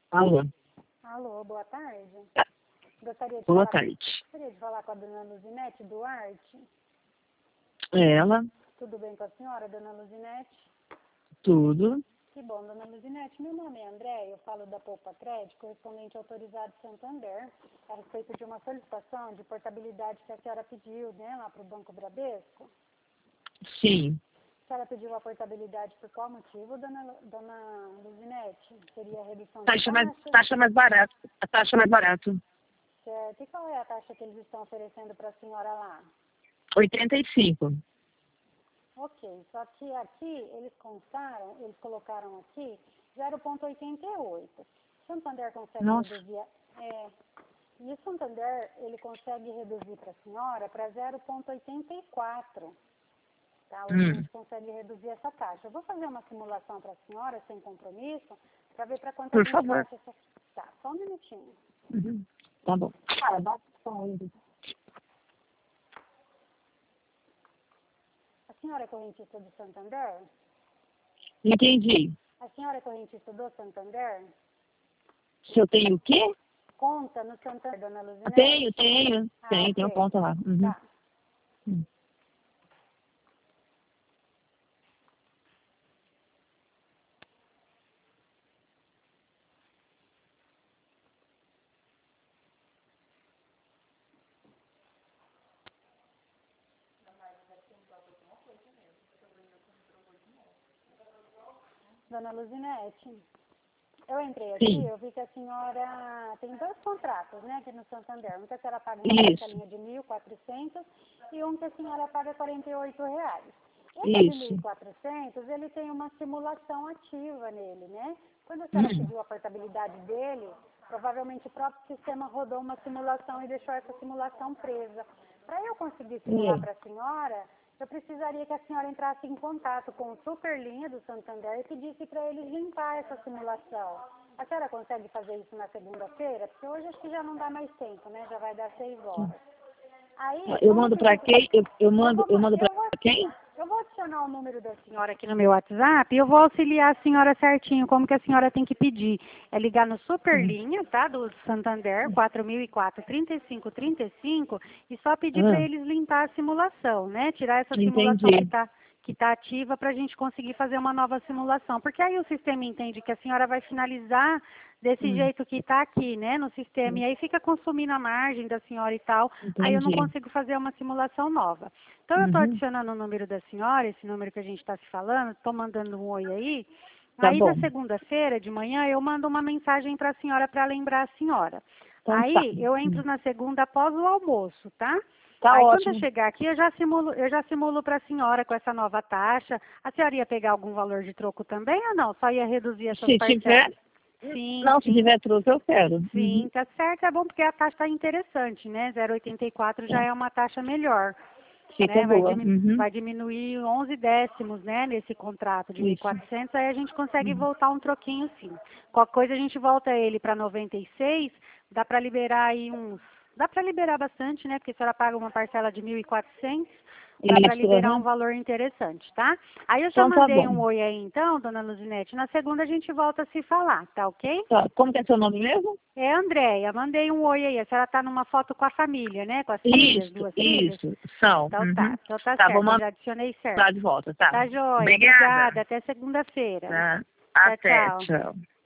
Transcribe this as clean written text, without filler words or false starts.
Alô. Alô, boa tarde. Tá. Gostaria Boa tarde. Gostaria de falar com a dona Luzinete Duarte. É ela, Tudo bem com a senhora, dona Luzinete? tudo. Que bom, dona Luzinete. Meu nome é André, eu falo da Poupa Crédito, correspondente autorizado de Santander, a respeito de uma solicitação de portabilidade que a senhora pediu, né, lá para o Banco Bradesco. Sim. A senhora pediu a portabilidade por qual motivo, dona Luzinete? Seria a redução de Taxa mais barato. A taxa mais barato. Certo. E qual é a taxa que eles estão oferecendo para a senhora lá? 85. Ok, só que aqui eles colocaram aqui 0,88. Santander consegue Nossa. reduzir, e o Santander ele consegue reduzir para a senhora para 0,84. Tá? Hoje a gente consegue reduzir essa taxa. Eu vou fazer uma simulação para a senhora, sem compromisso, para ver para quanto a Por gente favor. baixa essa. Tá, só um minutinho. Uhum. Tá bom. Cara, bate o som aí. A senhora é correntista do Santander? Entendi. A senhora é correntista do Santander? Se eu tenho o quê? Conta no Santander, dona Luzinete? Tenho. Tenho Ok. conta lá. Uhum. Tá. Hum. Dona Luzinete, eu entrei aqui, Sim. eu vi que a senhora tem 2 contratos, né, aqui no Santander. Um que a senhora paga uma parcelinha de 1.400 e um que a senhora paga R$ 48. Esse de Isso. 1.400, ele tem uma simulação ativa nele, né? Quando a senhora pediu a portabilidade dele, provavelmente o próprio sistema rodou uma simulação e deixou essa simulação presa. Para eu conseguir simular para a senhora, eu precisaria que a senhora entrasse em contato com o Superlinha do Santander e pedisse para eles limpar essa simulação. A senhora consegue fazer isso na segunda-feira? Porque hoje acho que já não dá mais tempo, né? Já vai dar 6 horas. Aí, Eu mando pra quem? Eu mando pra quem? eu vou adicionar o número da senhora aqui no meu WhatsApp e eu vou auxiliar a senhora certinho como que a senhora tem que pedir. É ligar no Superlinha, tá? Do Santander, 4004-3535 e só pedir para eles limpar a simulação, né? Tirar essa simulação Entendi. que tá ativa para a gente conseguir fazer uma nova simulação. Porque aí o sistema entende que a senhora vai finalizar desse jeito que está aqui, né, no sistema. E aí fica consumindo a margem da senhora e tal. Aí eu não Entendi. consigo fazer uma simulação nova. Então eu estou adicionando o número da senhora, esse número que a gente está se falando, estou mandando um oi aí. Tá Aí na bom. segunda-feira de manhã eu mando uma mensagem para a senhora para lembrar a senhora. Então tá. Aí eu entro na segunda após o almoço, tá? Tá Aí quando eu ótimo. chegar aqui, eu já simulo para a senhora com essa nova taxa. A senhora ia pegar algum valor de troco também ou não? Só ia reduzir essas Se tiver, parcelas? Sim, não, se sim. tiver truque, eu quero. Sim, tá certo, é bom porque a taxa está interessante, né? 0,84 já é uma taxa melhor, Fica né? boa. Vai diminuir 11 décimos, né, nesse contrato de Isso. 1.400, aí a gente consegue voltar um troquinho sim. Qualquer coisa a gente volta ele para 96, dá para liberar aí dá para liberar bastante, né? Porque a senhora paga uma parcela de 1.400, dá para Isso, liberar um valor interessante, tá? Aí eu já Então tá mandei bom. um oi aí então, dona Luzinete. Na segunda a gente volta a se falar, tá ok? Tá. Como que é seu nome mesmo? É, Andréia, mandei um oi aí. A senhora tá numa foto com a família, né? Com as filhas, duas filhas? Isso. São. Então tá Tá, vou certo, eu mandar já adicionei certo. de volta, tá? Tá joia, Obrigada. obrigada. Até segunda-feira. Tá. Tchau, Até, tchau. tchau.